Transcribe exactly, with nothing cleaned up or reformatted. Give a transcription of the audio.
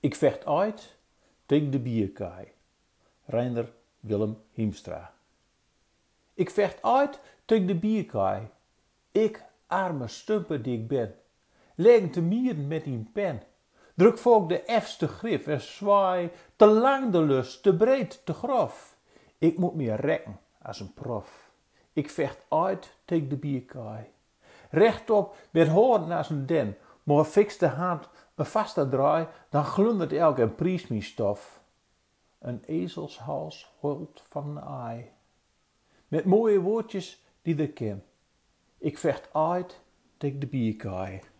Ik vecht uit tegen de bierkaai. Reinder Willem Hiemstra. Ik vecht uit tegen de bierkaai. Ik, arme stumper die ik ben. Legen te mieren met die pen. Druk volk de efste grif en zwaai. Te lang de lus, te breed, te grof. Ik moet meer rekken als een prof. Ik vecht uit tegen de bierkaai. Rechtop met hoorn als een den. Maar fix de hand een vaste draai, dan glundert elk en pries mijn stof. Een ezelshals holt van een aai. Met mooie woordjes die er ken. Ik vecht uit tegen de bierkaai.